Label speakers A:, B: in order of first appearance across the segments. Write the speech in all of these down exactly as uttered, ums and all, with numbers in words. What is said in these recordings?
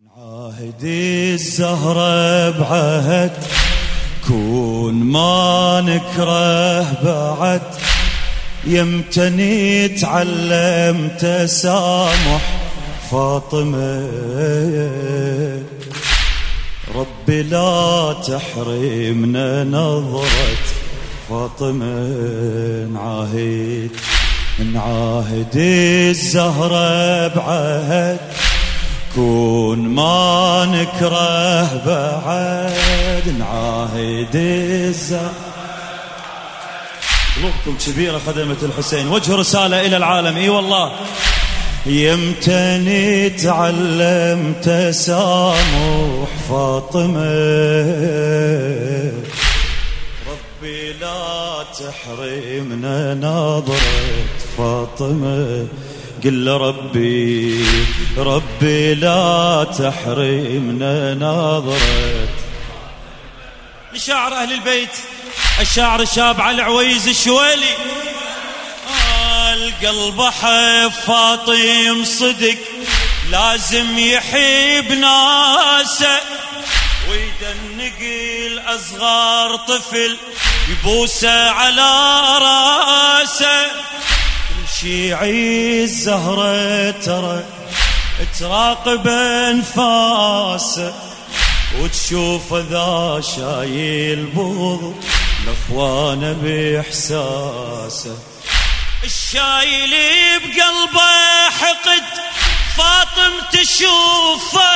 A: عاهدي الزهرة بعهد كون ما نكره بعد، يمتني تعلم تسامح فاطمة. ربي لا تحرمنا نظرة فاطمة. نعاهد نعاهد الزهرة بعهد كون ما نكره بعد. نعاهد الزهرة. قلوبكم كبيرة خدمة الحسين، وجه رسالة إلى العالم. اي والله. يمتني تعلم تسامح فاطمة. ربي لا تحرمنا نظرة فاطمة. قل ربي ربي لا تحرمنا نظرة. لشاعر أهل البيت الشاعر الشاب علي العويز الشويلي. القلب حب فاطم صدق لازم يحب ناسه، ويدنق الأصغر طفل يبوسه على راسه. شيعي الزهرة ترى تراقب انفاسه، وتشوف ذا شايل بوض الاخوان باحساسه. الشايل بقلبه حقد فاطم تشوفه،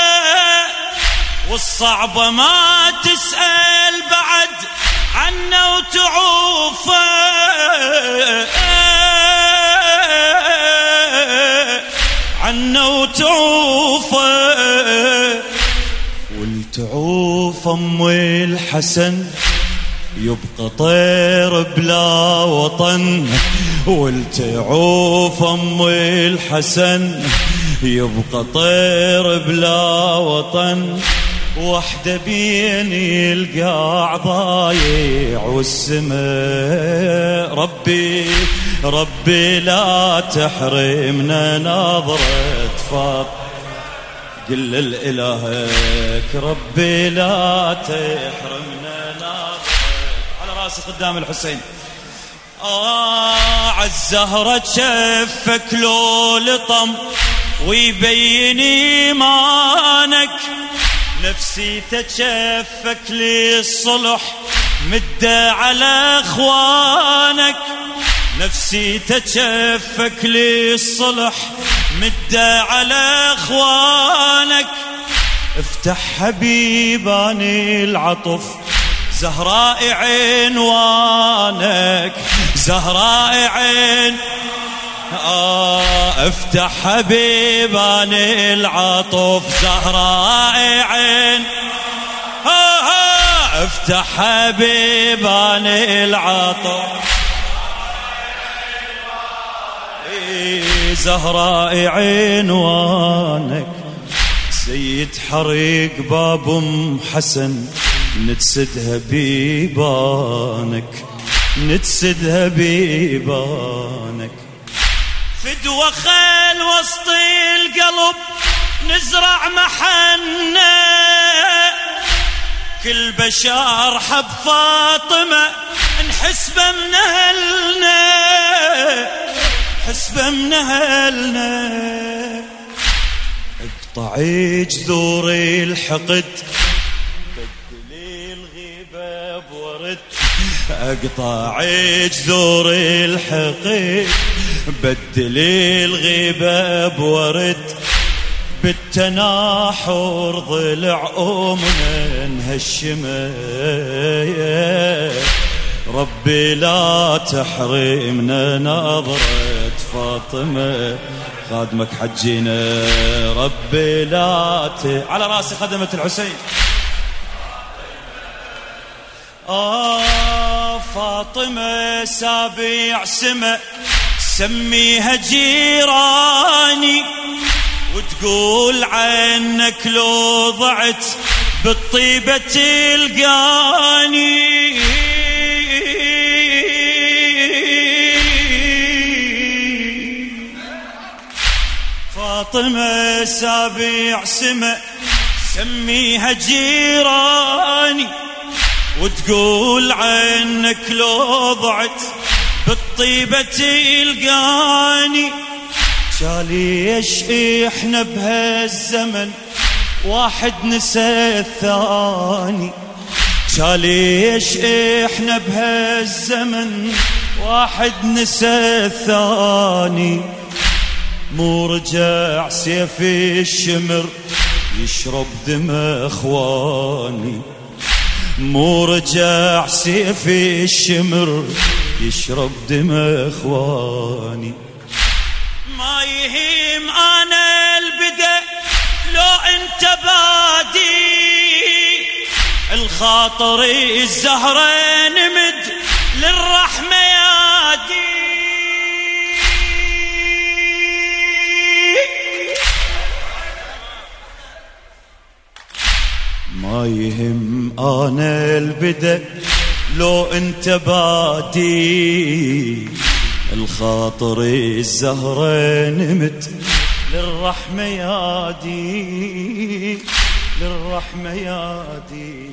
A: والصعبة ما تسأل بعد عنه وتعوفه. عنه وتعوفه. والتعوف أم الحسن يبقى طير بلا وطن. والتعوف أم الحسن يبقى طير بلا وطن. وحدة بين القاع ضايع والسماء. ربي ربي لا تحرمنا نظرة فاطمة. قل لإلهك ربي لا تحرمنا نظرة. على راسي قدام الحسين. آه عالزهرة تشفك لو لطم ويبين إيمانك. نفسي تتشفك للصلح مدة على اخوانك. نفسي تتشفك للصلح مدة على اخوانك. افتح حبيبان العطف زهراء عنوانك. زهراء عين آه افتح حبيبان العطف زهراء عين. آه آه افتح حبيبان العطف زهراء عنوانك. سيد حريق باب ام حسن نتسدها بيبانك. نتسدها بيبانك. فدوى خيل وسط القلب نزرع محنة. كل بشار حب فاطمة نحسبه من أهلنا. حسبه من أهلنا. اقطعي جذور الحقد بدلي الغيبة بورد. اقطعي جذور الحقد بدلي الغيبة بورد. بالتناحر ضلع أمنا نهشمه. ربي لا تحرمنا نظرة فاطمة. خادمك حجينا ربي لا ت... على راسي خدمة الحسين. آه فاطمة سابع سما سميها جيراني. وتقول عنك لو ضعت بالطيبة تلقاني. فاطمة سابع سما سميها جيراني، وتقول عنك لو ضعت بالطيبة تلقاني. شاليش احنا بهالزمن واحد نسى الثاني، شاليش احنا بهالزمن واحد نسى الثاني. مو رجع سيف الشمر يشرب دم اخواني، مو رجع سيف الشمر يشرب دم اخواني. ما يهم انا البدا لو انت بادي، الخاطر الزهرة نمد للرحمة يادي. ما يهم انا البدا لو انت بادي، الخاطر الزهرة نمت للرحمة يادي، للرحمة يادي.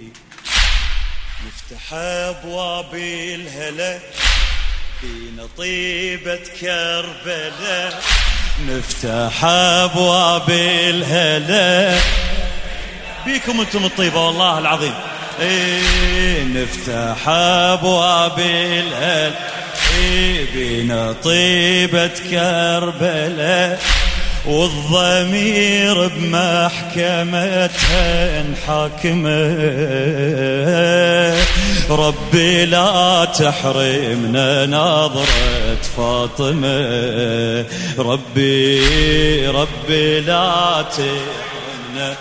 A: نفتح ابواب الهلا فينا طيبة كربلاء، نفتح ابواب الهلا بيكم انتم الطيبة والله العظيم. ايه نفتح ابواب الهلا بينا طيبة كربلاء، والضمير بمحكمتها انحاكمه. ربي لا تحرمنا نظرة فاطمة، ربي ربي لا تحرمنا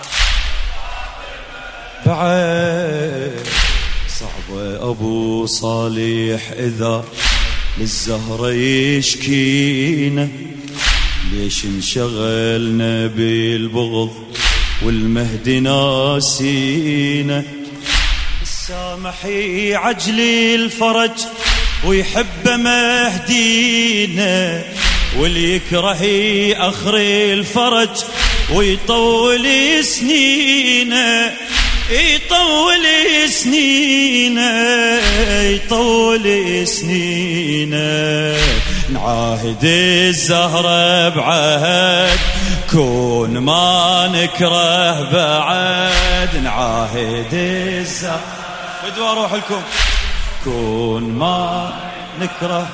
A: بعد. صعب أبو صالح إذا للزهرة يشكينا، ليش انشغلنا بالبغض والمهد ناسينا. السامح يعجلي الفرج ويحب مهدينا، واللي يكره يأخر الفرج ويطول سنينا، يطول سنينا يطول سنينا. نعاهد الزهرة بعهد كون ما نكره بعد، نعاهد الزهرة بدوا روح لكم كون ما نكره.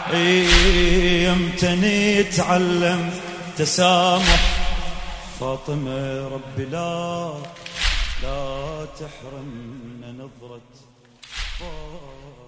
A: يمتى نتعلم تسامح فاطمة، ربي لا لا تحرمنا نظرة.